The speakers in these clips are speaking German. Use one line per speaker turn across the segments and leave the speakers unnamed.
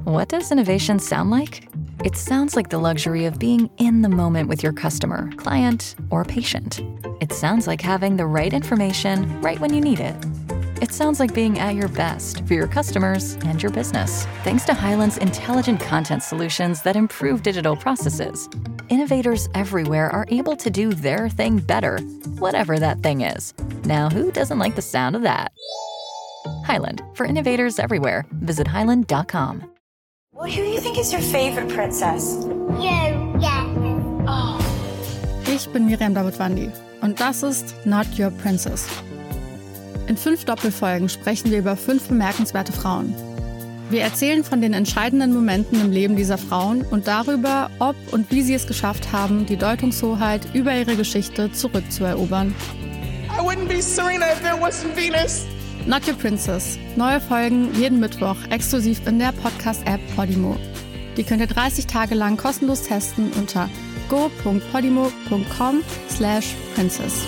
What does innovation sound like? It sounds like the luxury of being in the moment with your customer, client, or patient. It sounds like having the right information right when you need it. It sounds like being at your best for your customers and your business. Thanks to Hyland's intelligent content solutions that improve digital processes, innovators everywhere are able to do their thing better, whatever that thing is. Now, who doesn't like the sound of that? Hyland, for innovators everywhere. Visit hyland.com.
Well, who do you think is your favorite princess?
You, yeah.
Oh.
Ich bin Miriam Davidwandi und das ist Not Your Princess. In 5 Doppelfolgen sprechen wir über 5 bemerkenswerte Frauen. Wir erzählen von den entscheidenden Momenten im Leben dieser Frauen und darüber, ob und wie sie es geschafft haben, die Deutungshoheit über ihre Geschichte zurückzuerobern.
I wouldn't be Serena if there wasn't Venus.
Not Your Princess. Neue Folgen jeden Mittwoch exklusiv in der Podcast-App Podimo. Die könnt ihr 30 Tage lang kostenlos testen unter go.podimo.com/princess.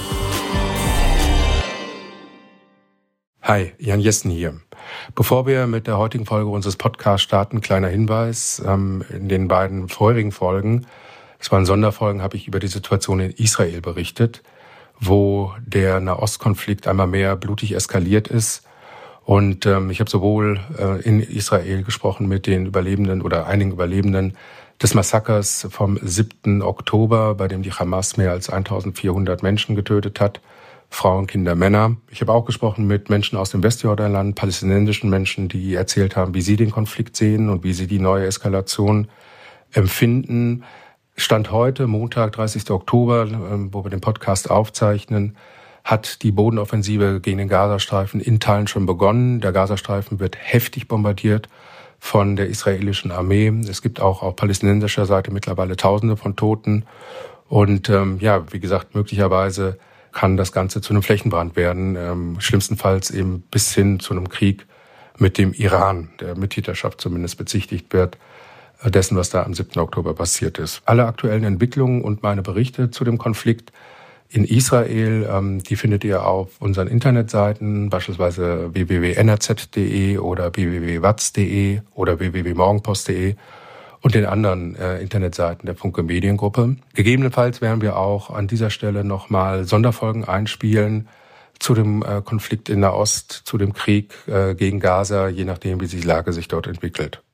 Hi, Jan Jessen hier. Bevor wir mit der heutigen Folge unseres Podcasts starten, kleiner Hinweis. In den beiden vorherigen Folgen, es waren Sonderfolgen, habe ich über die Situation in Israel berichtet, wo der Nahostkonflikt einmal mehr blutig eskaliert ist. Und ich habe sowohl in Israel gesprochen mit den Überlebenden oder einigen Überlebenden des Massakers vom 7. Oktober, bei dem die Hamas mehr als 1400 Menschen getötet hat, Frauen, Kinder, Männer. Ich habe auch gesprochen mit Menschen aus dem Westjordanland, palästinensischen Menschen, die erzählt haben, wie sie den Konflikt sehen und wie sie die neue Eskalation empfinden. Stand heute, Montag, 30. Oktober, wo wir den Podcast aufzeichnen, hat die Bodenoffensive gegen den Gazastreifen in Teilen schon begonnen. Der Gazastreifen wird heftig bombardiert von der israelischen Armee. Es gibt auch auf palästinensischer Seite mittlerweile Tausende von Toten. Und wie gesagt, möglicherweise kann das Ganze zu einem Flächenbrand werden, schlimmstenfalls eben bis hin zu einem Krieg mit dem Iran, der mit Täterschaft zumindest bezichtigt wird, dessen, was da am 7. Oktober passiert ist. Alle aktuellen Entwicklungen und meine Berichte zu dem Konflikt in Israel, die findet ihr auf unseren Internetseiten, beispielsweise www.nrz.de oder www.watz.de oder www.morgenpost.de und den anderen Internetseiten der Funke Mediengruppe. Gegebenenfalls werden wir auch an dieser Stelle nochmal Sonderfolgen einspielen zu dem Konflikt in Nahost, zu dem Krieg gegen Gaza, je nachdem, wie die Lage sich dort entwickelt.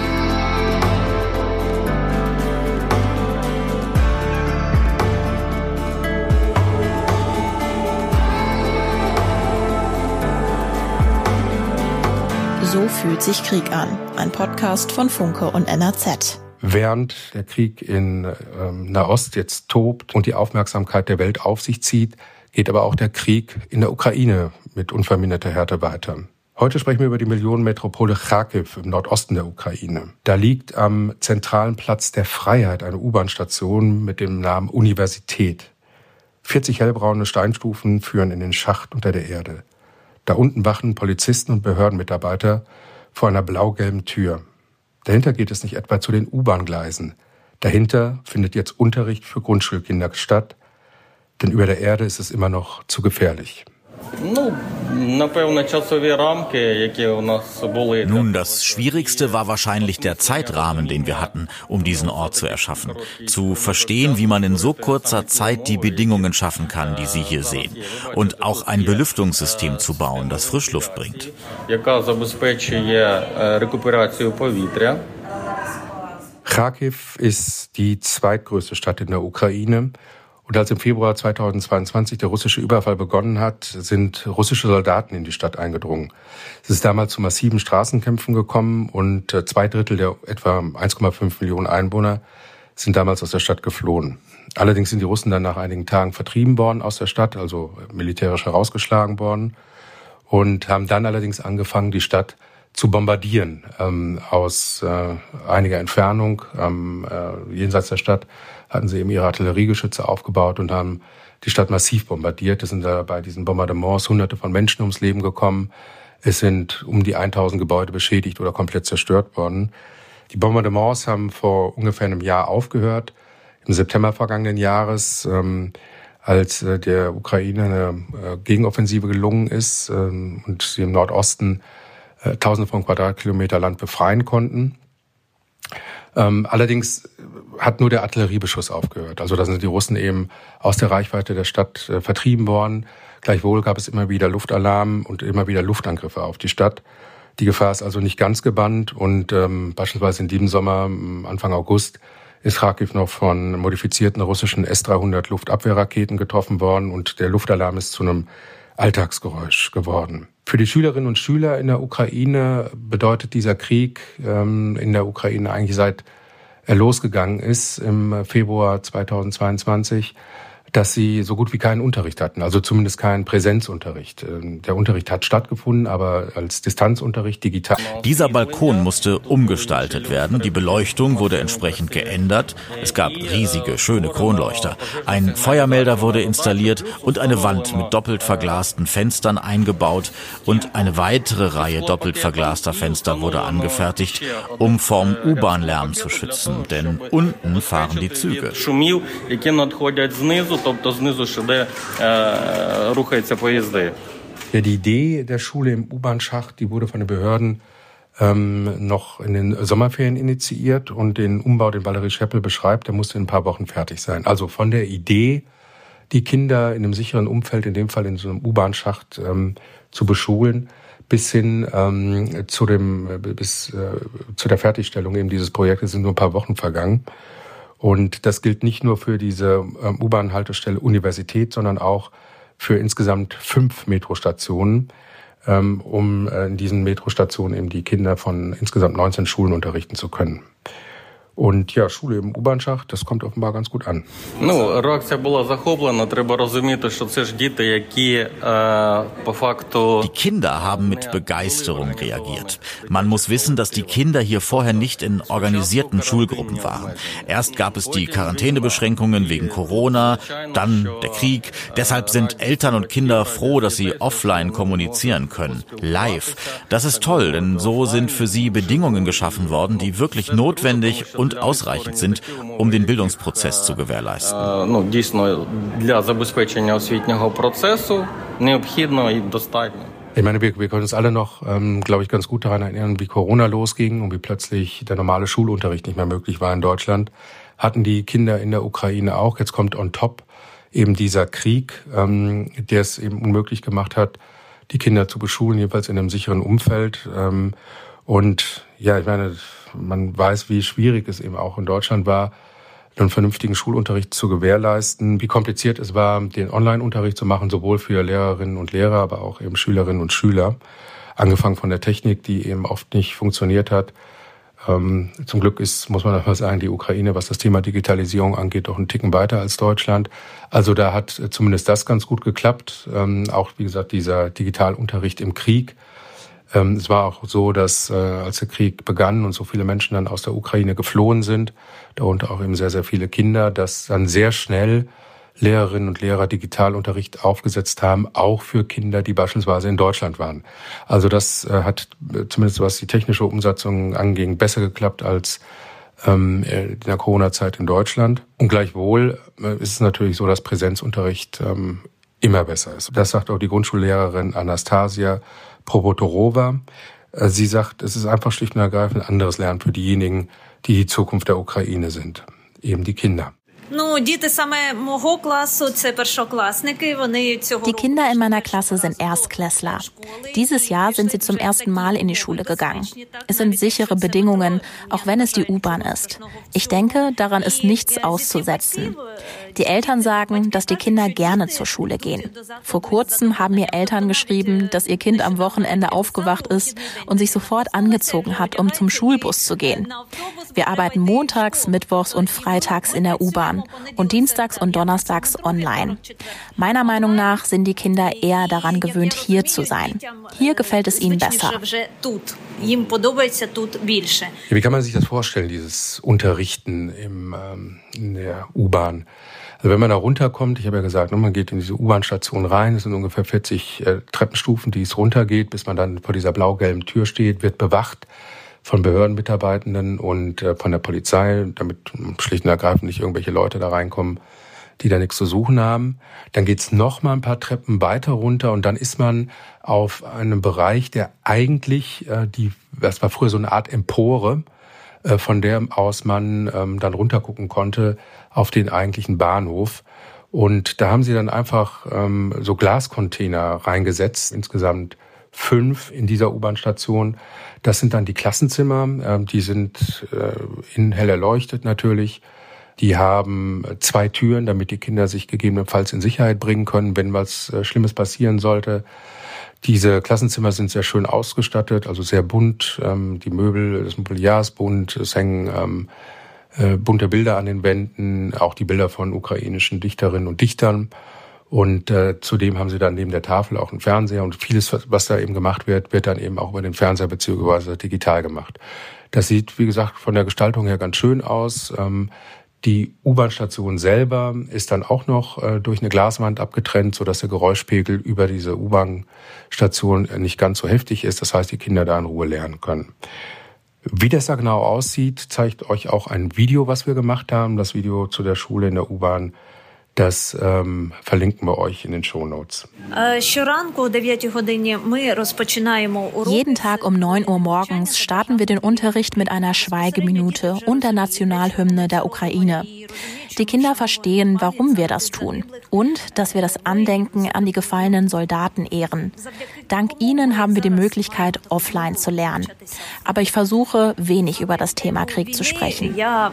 So fühlt sich Krieg an. Ein Podcast von Funke und NRZ.
Während der Krieg in Nahost jetzt tobt und die Aufmerksamkeit der Welt auf sich zieht, geht aber auch der Krieg in der Ukraine mit unverminderter Härte weiter. Heute sprechen wir über die Millionenmetropole Charkiw im Nordosten der Ukraine. Da liegt am zentralen Platz der Freiheit eine U-Bahn-Station mit dem Namen Universität. 40 hellbraune Steinstufen führen in den Schacht unter der Erde. Da unten wachen Polizisten und Behördenmitarbeiter vor einer blau-gelben Tür. Dahinter geht es nicht etwa zu den U-Bahn-Gleisen. Dahinter findet jetzt Unterricht für Grundschulkinder statt, denn über der Erde ist es immer noch zu gefährlich.
Nun, das Schwierigste war wahrscheinlich der Zeitrahmen, den wir hatten, um diesen Ort zu erschaffen. Zu verstehen, wie man in so kurzer Zeit die Bedingungen schaffen kann, die Sie hier sehen. Und auch ein Belüftungssystem zu bauen, das Frischluft bringt.
Charkiw ist die zweitgrößte Stadt in der Ukraine. Und als im Februar 2022 der russische Überfall begonnen hat, sind russische Soldaten in die Stadt eingedrungen. Es ist damals zu massiven Straßenkämpfen gekommen und 2/3 der etwa 1,5 Millionen Einwohner sind damals aus der Stadt geflohen. Allerdings sind die Russen dann nach einigen Tagen vertrieben worden aus der Stadt, also militärisch herausgeschlagen worden und haben dann allerdings angefangen, die Stadt zu bombardieren aus einiger Entfernung. Jenseits der Stadt hatten sie eben ihre Artilleriegeschütze aufgebaut und haben die Stadt massiv bombardiert. Es sind da bei diesen Bombardements Hunderte von Menschen ums Leben gekommen. Es sind um die 1000 Gebäude beschädigt oder komplett zerstört worden. Die Bombardements haben vor ungefähr einem Jahr aufgehört, im September vergangenen Jahres, als der Ukraine eine Gegenoffensive gelungen ist und sie im Nordosten Tausende von Quadratkilometer Land befreien konnten. Allerdings hat nur der Artilleriebeschuss aufgehört. Also da sind die Russen eben aus der Reichweite der Stadt vertrieben worden. Gleichwohl gab es immer wieder Luftalarm und immer wieder Luftangriffe auf die Stadt. Die Gefahr ist also nicht ganz gebannt und beispielsweise in diesem Sommer, Anfang August, ist Kharkiv noch von modifizierten russischen S-300 Luftabwehrraketen getroffen worden und der Luftalarm ist zu einem Alltagsgeräusch geworden. Für die Schülerinnen und Schüler in der Ukraine bedeutet dieser Krieg in der Ukraine eigentlich seit er losgegangen ist im Februar 2022, dass sie so gut wie keinen Unterricht hatten, also zumindest keinen Präsenzunterricht. Der Unterricht hat stattgefunden, aber als Distanzunterricht digital.
Dieser Balkon musste umgestaltet werden. Die Beleuchtung wurde entsprechend geändert. Es gab riesige, schöne Kronleuchter. Ein Feuermelder wurde installiert und eine Wand mit doppelt verglasten Fenstern eingebaut und eine weitere Reihe doppelt verglaster Fenster wurde angefertigt, um vorm U-Bahn-Lärm zu schützen. Denn unten fahren die Züge.
Ja, die Idee der Schule im U-Bahn-Schacht, die wurde von den Behörden noch in den Sommerferien initiiert und den Umbau, den Valerie Scheppel beschreibt, der musste in ein paar Wochen fertig sein. Also von der Idee, die Kinder in einem sicheren Umfeld, in dem Fall in so einem U-Bahn-Schacht zu beschulen, bis hin zu der Fertigstellung eben dieses Projektes sind nur ein paar Wochen vergangen. Und das gilt nicht nur für diese U-Bahn-Haltestelle Universität, sondern auch für insgesamt 5 Metrostationen, um in diesen Metrostationen eben die Kinder von insgesamt 19 Schulen unterrichten zu können. Und ja, Schule im U-Bahn-Schacht, das kommt offenbar ganz gut an.
Die Kinder haben mit Begeisterung reagiert. Man muss wissen, dass die Kinder hier vorher nicht in organisierten Schulgruppen waren. Erst gab es die Quarantänebeschränkungen wegen Corona, dann der Krieg. Deshalb sind Eltern und Kinder froh, dass sie offline kommunizieren können, live. Das ist toll, denn so sind für sie Bedingungen geschaffen worden, die wirklich notwendig und ausreichend sind, um den Bildungsprozess zu gewährleisten.
Ich meine, wir können uns alle noch, glaube ich, ganz gut daran erinnern, wie Corona losging und wie plötzlich der normale Schulunterricht nicht mehr möglich war in Deutschland. Hatten die Kinder in der Ukraine auch. Jetzt kommt on top eben dieser Krieg, der es eben unmöglich gemacht hat, die Kinder zu beschulen, jedenfalls in einem sicheren Umfeld. Und ja, ich meine, man weiß, wie schwierig es eben auch in Deutschland war, einen vernünftigen Schulunterricht zu gewährleisten, wie kompliziert es war, den Online-Unterricht zu machen, sowohl für Lehrerinnen und Lehrer, aber auch eben Schülerinnen und Schüler. Angefangen von der Technik, die eben oft nicht funktioniert hat. Zum Glück muss man mal sagen, die Ukraine, was das Thema Digitalisierung angeht, doch einen Ticken weiter als Deutschland. Also da hat zumindest das ganz gut geklappt. Auch, wie gesagt, dieser Digitalunterricht im Krieg. Es war auch so, dass als der Krieg begann und so viele Menschen dann aus der Ukraine geflohen sind, darunter auch eben sehr, sehr viele Kinder, dass dann sehr schnell Lehrerinnen und Lehrer Digitalunterricht aufgesetzt haben, auch für Kinder, die beispielsweise in Deutschland waren. Also das hat zumindest was die technische Umsetzung anging, besser geklappt als in der Corona-Zeit in Deutschland. Und gleichwohl ist es natürlich so, dass Präsenzunterricht immer besser ist. Das sagt auch die Grundschullehrerin Anastasia Probotorova. Sie sagt, es ist einfach schlicht und ergreifend ein anderes Lernen für diejenigen, die die Zukunft der Ukraine sind, eben die Kinder.
Die Kinder in meiner Klasse sind Erstklässler. Dieses Jahr sind sie zum ersten Mal in die Schule gegangen. Es sind sichere Bedingungen, auch wenn es die U-Bahn ist. Ich denke, daran ist nichts auszusetzen. Die Eltern sagen, dass die Kinder gerne zur Schule gehen. Vor kurzem haben mir Eltern geschrieben, dass ihr Kind am Wochenende aufgewacht ist und sich sofort angezogen hat, um zum Schulbus zu gehen. Wir arbeiten montags, mittwochs und freitags in der U-Bahn und dienstags und donnerstags online. Meiner Meinung nach sind die Kinder eher daran gewöhnt, hier zu sein. Hier gefällt es ihnen besser.
Wie kann man sich das vorstellen, dieses Unterrichten in der U-Bahn? Also wenn man da runterkommt, ich habe ja gesagt, man geht in diese U-Bahn-Station rein, es sind ungefähr 40 Treppenstufen, die es runtergeht, bis man dann vor dieser blau-gelben Tür steht, wird bewacht von Behördenmitarbeitenden und von der Polizei, damit schlicht und ergreifend nicht irgendwelche Leute da reinkommen, die da nichts zu suchen haben. Dann geht's noch mal ein paar Treppen weiter runter und dann ist man auf einem Bereich, der eigentlich, das war früher so eine Art Empore, von der aus man dann runtergucken konnte auf den eigentlichen Bahnhof. Und da haben sie dann einfach so Glascontainer reingesetzt, insgesamt 5 in dieser U-Bahn-Station. Das sind dann die Klassenzimmer, die sind innen hell erleuchtet natürlich. Die haben 2 Türen, damit die Kinder sich gegebenenfalls in Sicherheit bringen können, wenn was Schlimmes passieren sollte. Diese Klassenzimmer sind sehr schön ausgestattet, also sehr bunt. Die Möbel, das Mobiliar ist bunt, es hängen bunte Bilder an den Wänden, auch die Bilder von ukrainischen Dichterinnen und Dichtern. Und zudem haben sie dann neben der Tafel auch einen Fernseher und vieles, was da eben gemacht wird, wird dann eben auch über den Fernseher bzw. digital gemacht. Das sieht, wie gesagt, von der Gestaltung her ganz schön aus. Die U-Bahn-Station selber ist dann auch noch durch eine Glaswand abgetrennt, sodass der Geräuschpegel über diese U-Bahn-Station nicht ganz so heftig ist. Das heißt, die Kinder da in Ruhe lernen können. Wie das da genau aussieht, zeigt euch auch ein Video, was wir gemacht haben. Das Video zu der Schule in der U-Bahn, das verlinken wir euch in den Shownotes.
Jeden Tag um 9 Uhr morgens starten wir den Unterricht mit einer Schweigeminute und der Nationalhymne der Ukraine. Die Kinder verstehen, warum wir das tun und dass wir das Andenken an die gefallenen Soldaten ehren. Dank ihnen haben wir die Möglichkeit, offline zu lernen. Aber ich versuche, wenig über das Thema Krieg zu sprechen.
Ja,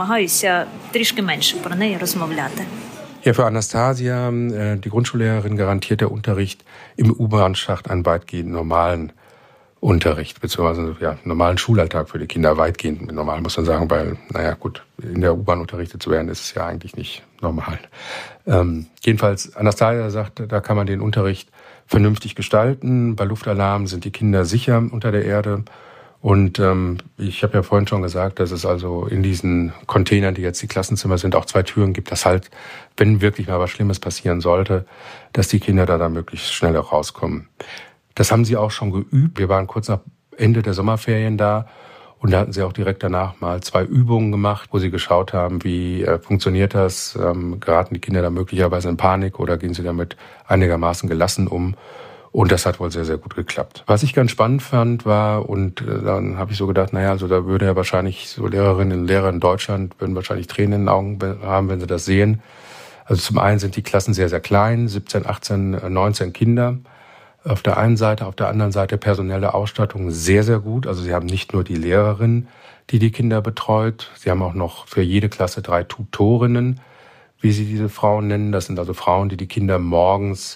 für Anastasia, die Grundschullehrerin, garantiert der Unterricht im U-Bahn-Schacht einen weitgehend normalen Unterricht, beziehungsweise normalen Schulalltag für die Kinder. Weitgehend normal, muss man sagen, weil, in der U-Bahn unterrichtet zu werden, ist es ja eigentlich nicht normal. Jedenfalls, Anastasia sagt, da kann man den Unterricht vernünftig gestalten. Bei Luftalarm sind die Kinder sicher unter der Erde. Und ich habe ja vorhin schon gesagt, dass es also in diesen Containern, die jetzt die Klassenzimmer sind, auch 2 Türen gibt, dass halt, wenn wirklich mal was Schlimmes passieren sollte, dass die Kinder da möglichst schnell auch rauskommen. Das haben sie auch schon geübt. Wir waren kurz nach Ende der Sommerferien da und da hatten sie auch direkt danach mal 2 Übungen gemacht, wo sie geschaut haben, wie funktioniert das, geraten die Kinder da möglicherweise in Panik oder gehen sie damit einigermaßen gelassen um. Und das hat wohl sehr, sehr gut geklappt. Was ich ganz spannend fand war, und dann habe ich so gedacht, also da würde ja wahrscheinlich so Lehrerinnen und Lehrer in Deutschland würden wahrscheinlich Tränen in den Augen haben, wenn sie das sehen. Also zum einen sind die Klassen sehr, sehr klein, 17, 18, 19 Kinder. Auf der einen Seite, auf der anderen Seite personelle Ausstattung sehr, sehr gut. Also sie haben nicht nur die Lehrerin, die Kinder betreut. Sie haben auch noch für jede Klasse 3 Tutorinnen, wie sie diese Frauen nennen. Das sind also Frauen, die Kinder morgens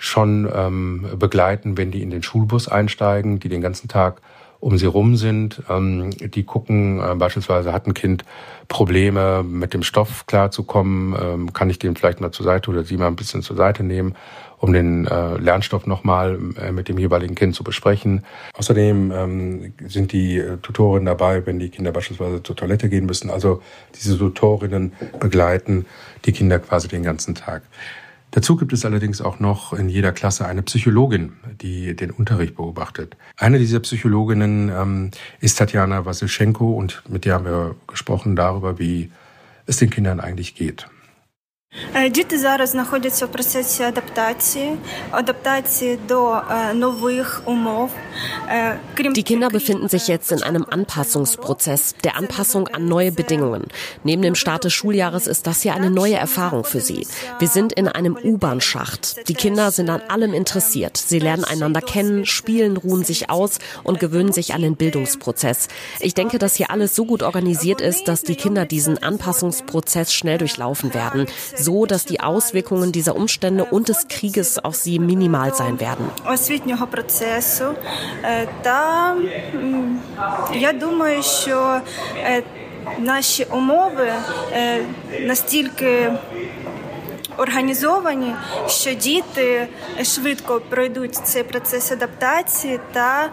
schon begleiten, wenn die in den Schulbus einsteigen, die den ganzen Tag um sie rum sind. Die gucken, beispielsweise hat ein Kind Probleme mit dem Stoff klarzukommen, kann ich den vielleicht mal zur Seite oder sie mal ein bisschen zur Seite nehmen, um den Lernstoff nochmal mit dem jeweiligen Kind zu besprechen. Außerdem sind die Tutorinnen dabei, wenn die Kinder beispielsweise zur Toilette gehen müssen. Also diese Tutorinnen begleiten die Kinder quasi den ganzen Tag. Dazu gibt es allerdings auch noch in jeder Klasse eine Psychologin, die den Unterricht beobachtet. Eine dieser Psychologinnen ist Tatjana Wasilchenko und mit der haben wir gesprochen darüber, wie es den Kindern eigentlich geht.
Діти зараз знаходяться в процесі адаптації до нових умов.
Die Kinder befinden sich jetzt in einem Anpassungsprozess, der Anpassung an neue Bedingungen. Neben dem Start des Schuljahres ist das hier eine neue Erfahrung für sie. Wir sind in einem U-Bahn-Schacht. Die Kinder sind an allem interessiert. Sie lernen einander kennen, spielen, ruhen sich aus und gewöhnen sich an den Bildungsprozess. Ich denke, dass hier alles so gut organisiert ist, dass die Kinder diesen Anpassungsprozess schnell durchlaufen werden. So, dass die Auswirkungen dieser Umstände und des Krieges auf sie minimal sein werden.
Освітнього процесу. Та я думаю, що наші умови настільки організовані, що діти швидко пройдуть цей процес адаптації та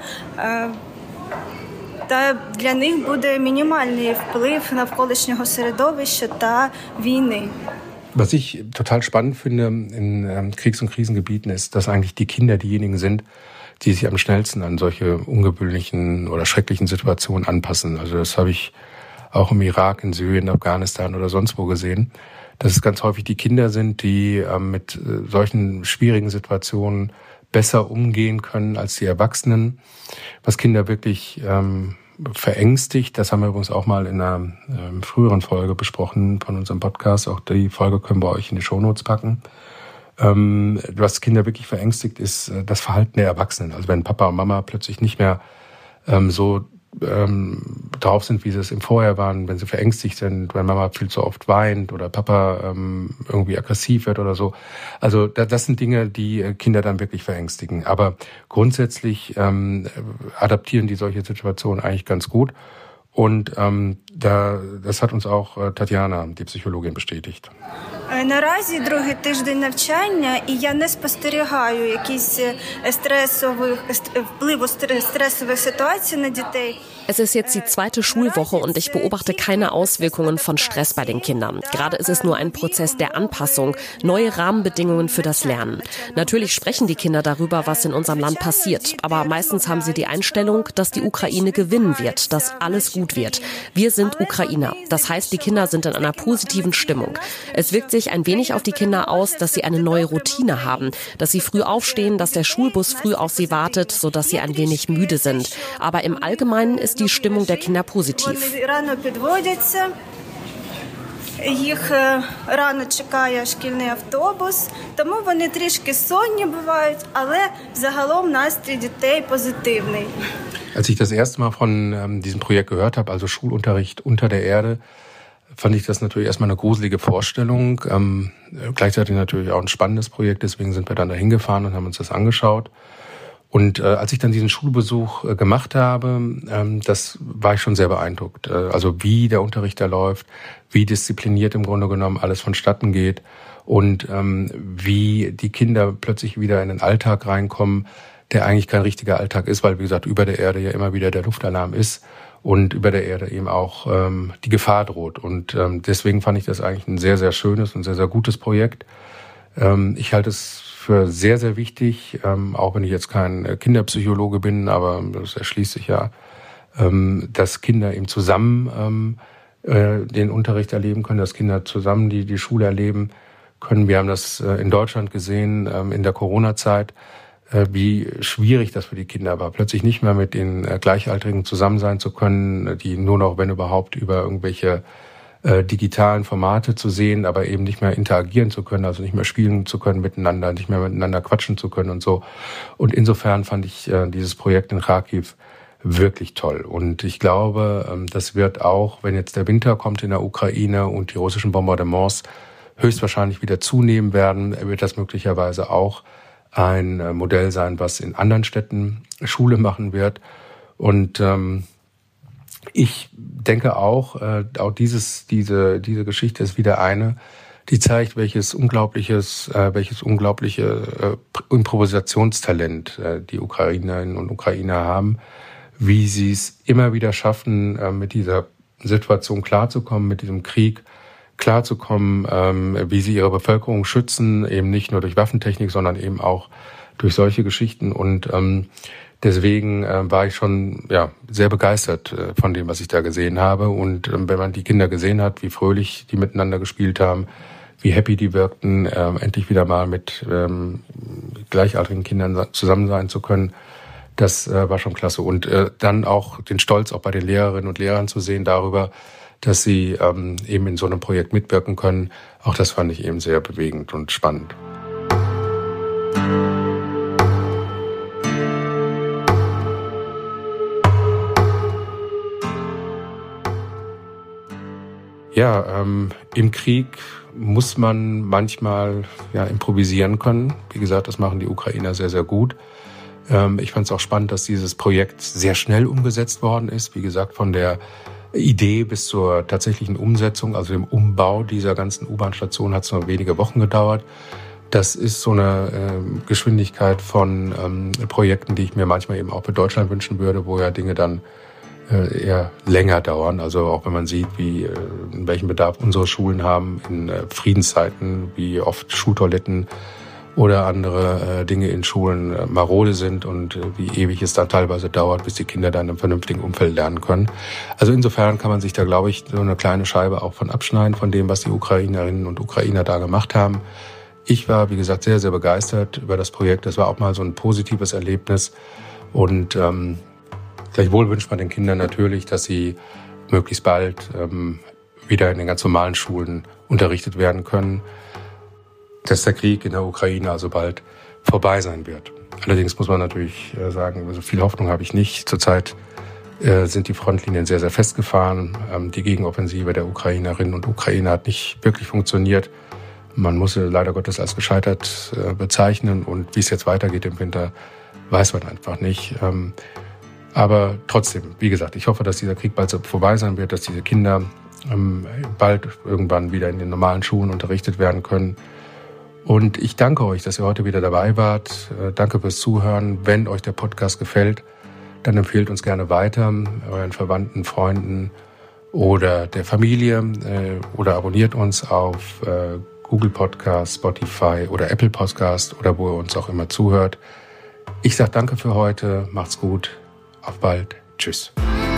для них буде мінімальний вплив навколишнього середовища та війни.
Was ich total spannend finde in Kriegs- und Krisengebieten ist, dass eigentlich die Kinder diejenigen sind, die sich am schnellsten an solche ungewöhnlichen oder schrecklichen Situationen anpassen. Also das habe ich auch im Irak, in Syrien, Afghanistan oder sonst wo gesehen, dass es ganz häufig die Kinder sind, die mit solchen schwierigen Situationen besser umgehen können als die Erwachsenen. Was Kinder wirklich verängstigt. Das haben wir übrigens auch mal in einer früheren Folge besprochen von unserem Podcast. Auch die Folge können wir euch in die Shownotes packen. Was Kinder wirklich verängstigt, ist das Verhalten der Erwachsenen. Also wenn Papa und Mama plötzlich nicht mehr so drauf sind, wie sie es im Vorher waren, wenn sie verängstigt sind, wenn Mama viel zu oft weint oder Papa irgendwie aggressiv wird oder so. Also das sind Dinge, die Kinder dann wirklich verängstigen. Aber grundsätzlich adaptieren die solche Situationen eigentlich ganz gut. Und das hat uns auch Tatjana, die Psychologin, bestätigt.
Наразі другий тиждень навчання, і я не спостерігаю якісь впливу стресових ситуацій на дітей.
Es ist jetzt die zweite Schulwoche und ich beobachte keine Auswirkungen von Stress bei den Kindern. Gerade ist es nur ein Prozess der Anpassung, neue Rahmenbedingungen für das Lernen. Natürlich sprechen die Kinder darüber, was in unserem Land passiert. Aber meistens haben sie die Einstellung, dass die Ukraine gewinnen wird, dass alles gut wird. Wir sind Ukrainer. Das heißt, die Kinder sind in einer positiven Stimmung. Es wirkt sich ein wenig auf die Kinder aus, dass sie eine neue Routine haben, dass sie früh aufstehen, dass der Schulbus früh auf sie wartet, sodass sie ein wenig müde sind. Aber im Allgemeinen ist die Stimmung der Kinder positiv.
Їх рано чекає шкільний автобус, тому вони трішки сонні бувають, але загалом настрій дітей позитивний.
Als ich das erste Mal von diesem Projekt gehört habe, also Schulunterricht unter der Erde, fand ich das natürlich erstmal eine gruselige Vorstellung. Gleichzeitig natürlich auch ein spannendes Projekt, deswegen sind wir dann da hingefahren und haben uns das angeschaut. Und als ich dann diesen Schulbesuch gemacht habe, das war ich schon sehr beeindruckt. Also wie der Unterricht da läuft, wie diszipliniert im Grunde genommen alles vonstatten geht und wie die Kinder plötzlich wieder in den Alltag reinkommen, der eigentlich kein richtiger Alltag ist, weil, wie gesagt, über der Erde ja immer wieder der Luftalarm ist und über der Erde eben auch die Gefahr droht. Und deswegen fand ich das eigentlich ein sehr, sehr schönes und sehr, sehr gutes Projekt. Ich halte es für sehr, sehr wichtig, auch wenn ich jetzt kein Kinderpsychologe bin, aber das erschließt sich ja, dass Kinder eben zusammen den Unterricht erleben können, dass Kinder zusammen die Schule erleben können. Wir haben das in Deutschland gesehen, in der Corona-Zeit, wie schwierig das für die Kinder war, plötzlich nicht mehr mit den Gleichaltrigen zusammen sein zu können, die nur noch, wenn überhaupt, über irgendwelche digitalen Formate zu sehen, aber eben nicht mehr interagieren zu können, also nicht mehr spielen zu können miteinander, nicht mehr miteinander quatschen zu können und so. Und insofern fand ich dieses Projekt in Kharkiv wirklich toll. Und ich glaube, das wird auch, wenn jetzt der Winter kommt in der Ukraine und die russischen Bombardements höchstwahrscheinlich wieder zunehmen werden, wird das möglicherweise auch ein Modell sein, was in anderen Städten Schule machen wird. Und ich denke auch diese Geschichte ist wieder eine, die zeigt, welches unglaubliche Improvisationstalent die Ukrainerinnen und Ukrainer haben, wie sie es immer wieder schaffen, mit dieser Situation klarzukommen, mit diesem Krieg klarzukommen, wie sie ihre Bevölkerung schützen, eben nicht nur durch Waffentechnik, sondern eben auch durch solche Geschichten. Und deswegen war ich schon sehr begeistert von dem, was ich da gesehen habe. Und wenn man die Kinder gesehen hat, wie fröhlich die miteinander gespielt haben, wie happy die wirkten, endlich wieder mal mit gleichaltrigen Kindern zusammen sein zu können, das war schon klasse. Und dann auch den Stolz auch bei den Lehrerinnen und Lehrern zu sehen darüber, dass sie eben in so einem Projekt mitwirken können, auch das fand ich eben sehr bewegend und spannend. Ja, im Krieg muss man manchmal improvisieren können. Wie gesagt, das machen die Ukrainer sehr, sehr gut. Ich fand es auch spannend, dass dieses Projekt sehr schnell umgesetzt worden ist. Wie gesagt, von der Idee bis zur tatsächlichen Umsetzung, also dem Umbau dieser ganzen U-Bahn-Station, hat es nur wenige Wochen gedauert. Das ist so eine Geschwindigkeit von Projekten, die ich mir manchmal eben auch für Deutschland wünschen würde, wo ja Dinge dann eher länger dauern. Also auch wenn man sieht, in welchem Bedarf unsere Schulen haben in Friedenszeiten, wie oft Schultoiletten oder andere Dinge in Schulen marode sind und wie ewig es dann teilweise dauert, bis die Kinder dann im vernünftigen Umfeld lernen können. Also insofern kann man sich da, glaube ich, so eine kleine Scheibe auch von abschneiden, von dem, was die Ukrainerinnen und Ukrainer da gemacht haben. Ich war, wie gesagt, sehr, sehr begeistert über das Projekt. Das war auch mal so ein positives Erlebnis. Und Gleichwohl wünscht man den Kindern natürlich, dass sie möglichst bald wieder in den ganz normalen Schulen unterrichtet werden können, dass der Krieg in der Ukraine also bald vorbei sein wird. Allerdings muss man natürlich sagen, also viel Hoffnung habe ich nicht. Zurzeit sind die Frontlinien sehr, sehr festgefahren. Die Gegenoffensive der Ukrainerinnen und Ukrainer hat nicht wirklich funktioniert. Man muss sie leider Gottes als gescheitert bezeichnen. Und wie es jetzt weitergeht im Winter, weiß man einfach nicht. Aber trotzdem, wie gesagt, ich hoffe, dass dieser Krieg bald vorbei sein wird, dass diese Kinder bald irgendwann wieder in den normalen Schulen unterrichtet werden können. Und ich danke euch, dass ihr heute wieder dabei wart. Danke fürs Zuhören. Wenn euch der Podcast gefällt, dann empfehlt uns gerne weiter, euren Verwandten, Freunden oder der Familie oder abonniert uns auf Google Podcast, Spotify oder Apple Podcast oder wo ihr uns auch immer zuhört. Ich sage danke für heute. Macht's gut. Auf bald. Tschüss.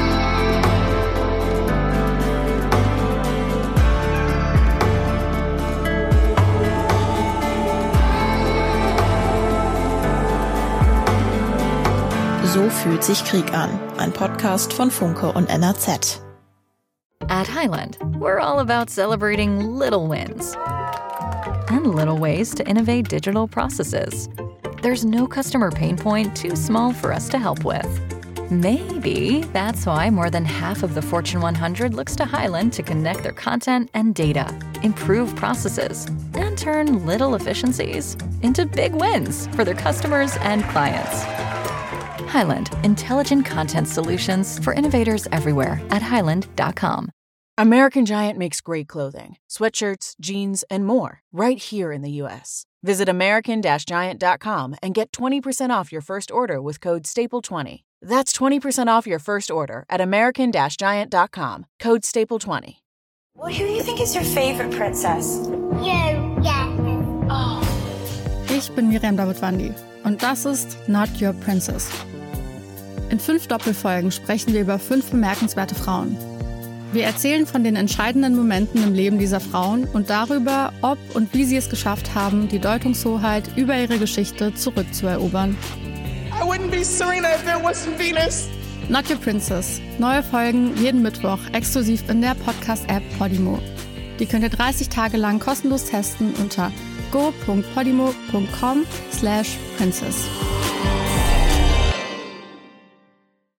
So fühlt sich Krieg an. Ein Podcast von Funke und NRZ.
At Highland, we're all about celebrating little wins and little ways to innovate digital processes. There's no customer pain point too small for us to help with. Maybe that's why more than half of the Fortune 100 looks to Highland to connect their content and data, improve processes, and turn little efficiencies into big wins for their customers and clients. Highland, intelligent content solutions for innovators everywhere at highland.com.
American Giant makes great clothing, sweatshirts, jeans, and more right here in the U.S. Visit American-Giant.com and get 20% off your first order with code STAPLE20. That's 20% off your first order at American-Giant.com, code STAPLE20.
Well, who do you think is your favorite princess?
You, yeah.
Oh.
Ich bin Miriam Davidwandi und das ist Not Your Princess. In 5 Doppelfolgen sprechen wir über 5 bemerkenswerte Frauen. Wir erzählen von den entscheidenden Momenten im Leben dieser Frauen und darüber, ob und wie sie es geschafft haben, die Deutungshoheit über ihre Geschichte zurückzuerobern.
I wouldn't be Serena if there wasn't Venus.
Not Your Princess. Neue Folgen jeden Mittwoch exklusiv in der Podcast-App Podimo. Die könnt ihr 30 Tage lang kostenlos testen unter go.podimo.com/princess.